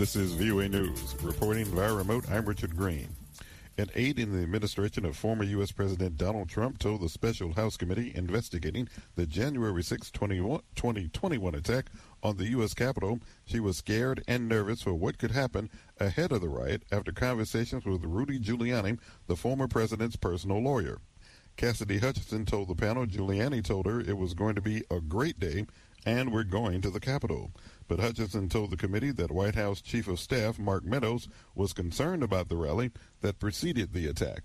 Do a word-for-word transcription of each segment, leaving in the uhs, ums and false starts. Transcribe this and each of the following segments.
This is V O A News. Reporting via remote, I'm Richard Green. An aide in the administration of former U S. President Donald Trump told the Special House Committee investigating the January sixth, twenty twenty-one attack on the U S. Capitol she was scared and nervous for what could happen ahead of the riot after conversations with Rudy Giuliani, the former president's personal lawyer. Cassidy Hutchinson told the panel Giuliani told her it was going to be a great day and we're going to the Capitol. But Hutchinson told the committee that White House Chief of Staff Mark Meadows was concerned about the rally that preceded the attack.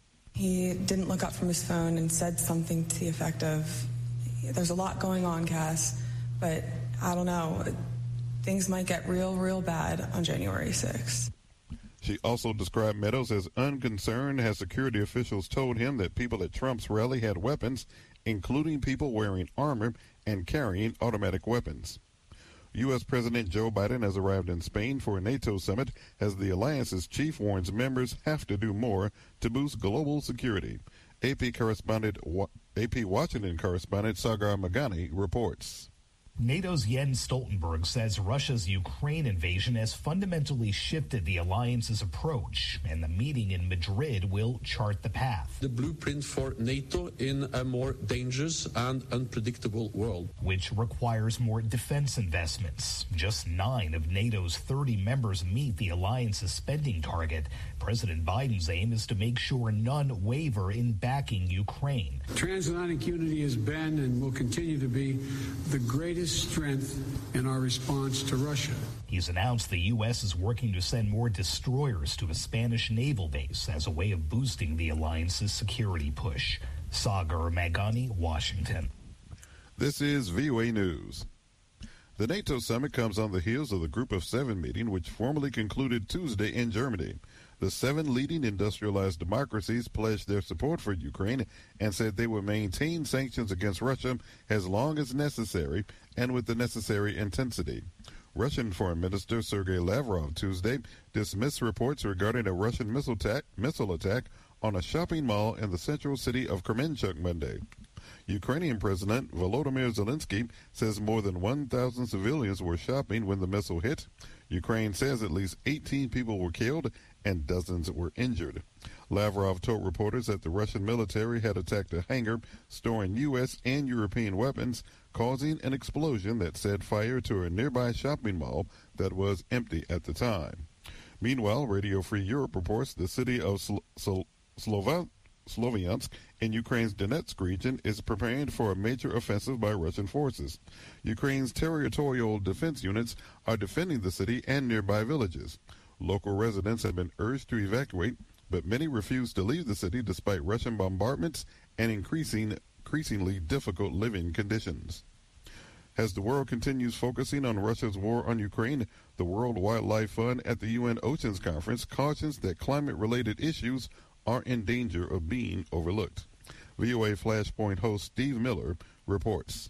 He didn't look up from his phone and said something to the effect of, there's a lot going on, Cass, but I don't know, things might get real, real bad on January sixth. She also described Meadows as unconcerned as security officials told him that people at Trump's rally had weapons, including people wearing armor and carrying automatic weapons. U S. President Joe Biden has arrived in Spain for a NATO summit as the alliance's chief warns members have to do more to boost global security. A P correspondent, A P Washington correspondent Sagar Magani reports. NATO's Jens Stoltenberg says Russia's Ukraine invasion has fundamentally shifted the alliance's approach, and the meeting in Madrid will chart the path. The blueprint for NATO in a more dangerous and unpredictable world. Which requires more defense investments. Just nine of NATO's thirty members meet the alliance's spending target. President Biden's aim is to make sure none waver in backing Ukraine. Transatlantic unity has been and will continue to be the greatest strength in our response to Russia. He's announced the U S is working to send more destroyers to a Spanish naval base as a way of boosting the alliance's security push. Sagar Magani, Washington. This is V O A News. The NATO summit comes on the heels of the Group of Seven meeting, which formally concluded Tuesday in Germany. The seven leading industrialized democracies pledged their support for Ukraine and said they will maintain sanctions against Russia as long as necessary and with the necessary intensity. Russian Foreign Minister Sergei Lavrov Tuesday dismissed reports regarding a Russian missile attack, missile attack on a shopping mall in the central city of Kremenchuk Monday. Ukrainian President Volodymyr Zelensky says more than one thousand civilians were shopping when the missile hit. Ukraine says at least eighteen people were killed and dozens were injured. Lavrov told reporters that the Russian military had attacked a hangar storing U S and European weapons, causing an explosion that set fire to a nearby shopping mall that was empty at the time. Meanwhile, Radio Free Europe reports the city of Slo- Slo- Slova- Sloviansk in Ukraine's Donetsk region is preparing for a major offensive by Russian forces. Ukraine's territorial defense units are defending the city and nearby villages. Local residents have been urged to evacuate, but many refuse to leave the city despite Russian bombardments and increasing, increasingly difficult living conditions. As the world continues focusing on Russia's war on Ukraine, the World Wildlife Fund at the U N Oceans Conference cautions that climate-related issues are in danger of being overlooked. V O A Flashpoint host Steve Miller reports.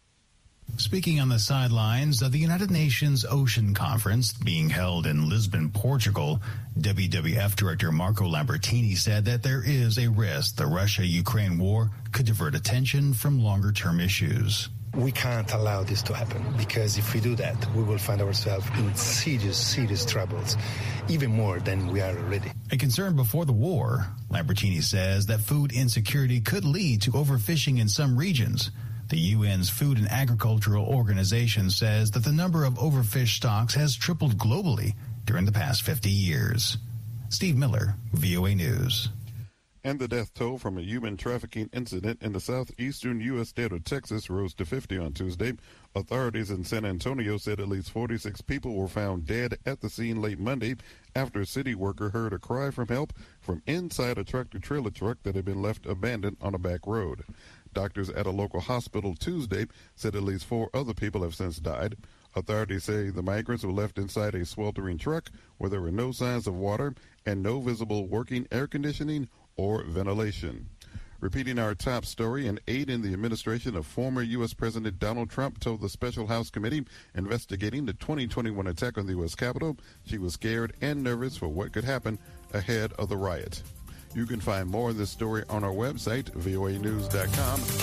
Speaking on the sidelines of the United Nations Ocean Conference being held in Lisbon, Portugal, W W F Director Marco Lambertini said that there is a risk the Russia-Ukraine war could divert attention from longer-term issues. We can't allow this to happen, because if we do that, we will find ourselves in serious, serious troubles, even more than we are already. A concern before the war, Lambertini says that food insecurity could lead to overfishing in some regions. The U N's Food and Agricultural Organization says that the number of overfished stocks has tripled globally during the past fifty years. Steve Miller, V O A News. And the death toll from a human trafficking incident in the southeastern U S state of Texas rose to fifty on Tuesday. Authorities in San Antonio said at least forty-six people were found dead at the scene late Monday after a city worker heard a cry for help from inside a tractor-trailer truck that had been left abandoned on a back road. Doctors at a local hospital Tuesday said at least four other people have since died. Authorities say the migrants were left inside a sweltering truck where there were no signs of water and no visible working air conditioning or ventilation. Repeating our top story, an aide in the administration of former U S. President Donald Trump told the Special House Committee investigating the twenty twenty-one attack on the U S. Capitol she was scared and nervous for what could happen ahead of the riot. You can find more of this story on our website, V O A news dot com.